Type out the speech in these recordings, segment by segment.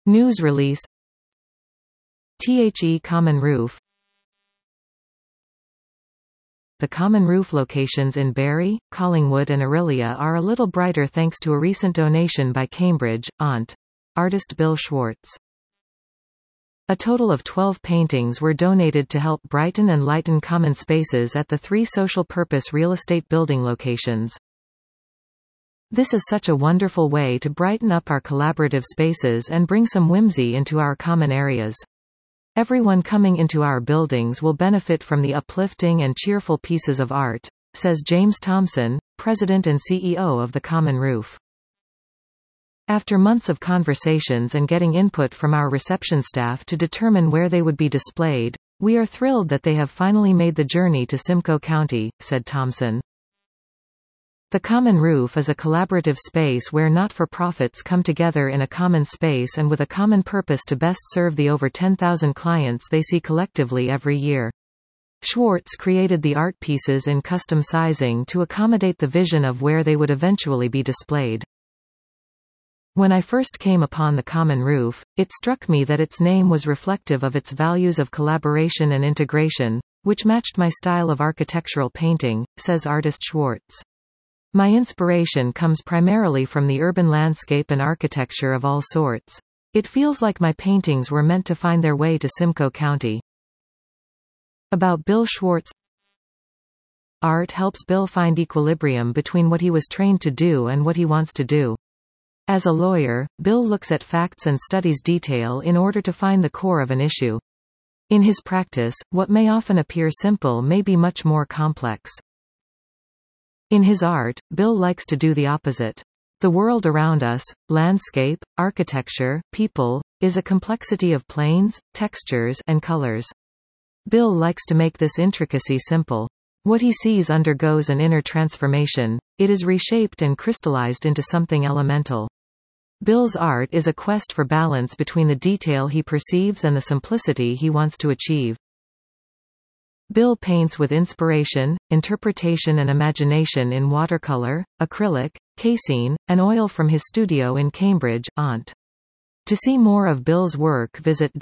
News release. The Common Roof. The Common Roof locations in Barry, Collingwood and Orillia are a little brighter thanks to a recent donation by Cambridge, Ont. Artist Bill Schwartz. A total of 12 paintings were donated to help brighten and lighten common spaces at the 3 social-purpose real estate building locations. This is such a wonderful way to brighten up our collaborative spaces and bring some whimsy into our common areas. Everyone coming into our buildings will benefit from the uplifting and cheerful pieces of art, says James Thompson, President and CEO of the Common Roof. After months of conversations and getting input from our reception staff to determine where they would be displayed, we are thrilled that they have finally made the journey to Simcoe County, said Thompson. The Common Roof is a collaborative space where not-for-profits come together in a common space and with a common purpose to best serve the over 10,000 clients they see collectively every year. Schwartz created the art pieces in custom sizing to accommodate the vision of where they would eventually be displayed. When I first came upon the Common Roof, it struck me that its name was reflective of its values of collaboration and integration, which matched my style of architectural painting, says artist Schwartz. My inspiration comes primarily from the urban landscape and architecture of all sorts. It feels like my paintings were meant to find their way to Simcoe County. About Bill Schwartz. Art helps Bill find equilibrium between what he was trained to do and what he wants to do. As a lawyer, Bill looks at facts and studies detail in order to find the core of an issue. In his practice, what may often appear simple may be much more complex. In his art, Bill likes to do the opposite. The world around us, landscape, architecture, people, is a complexity of planes, textures, and colors. Bill likes to make this intricacy simple. What he sees undergoes an inner transformation. It is reshaped and crystallized into something elemental. Bill's art is a quest for balance between the detail he perceives and the simplicity he wants to achieve. Bill paints with inspiration, interpretation and imagination in watercolor, acrylic, casein, and oil from his studio in Cambridge, Ont. To see more of Bill's work, visit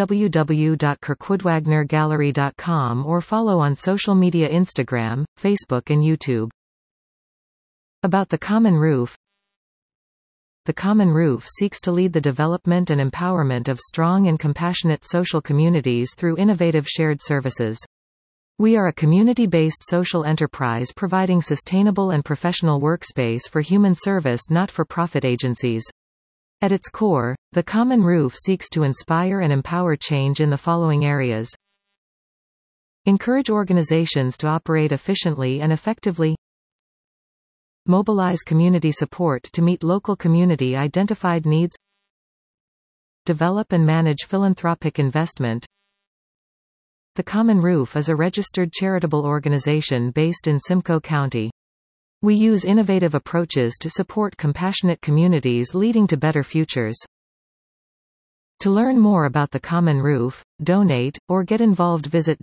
www.kirkwoodwagnergallery.com or follow on social media Instagram, Facebook and YouTube. About the Common Roof. The Common Roof seeks to lead the development and empowerment of strong and compassionate social communities through innovative shared services. We are a community-based social enterprise providing sustainable and professional workspace for human service not-for-profit agencies. At its core, the Common Roof seeks to inspire and empower change in the following areas. Encourage organizations to operate efficiently and effectively. Mobilize community support to meet local community-identified needs. Develop and manage philanthropic investment. The Common Roof is a registered charitable organization based in Simcoe County. We use innovative approaches to support compassionate communities leading to better futures. To learn more about the Common Roof, donate, or get involved, visit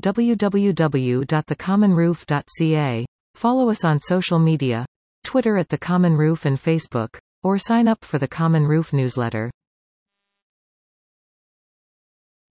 www.thecommonroof.ca. Follow us on social media, Twitter @The Common Roof and Facebook, or sign up for the Common Roof newsletter.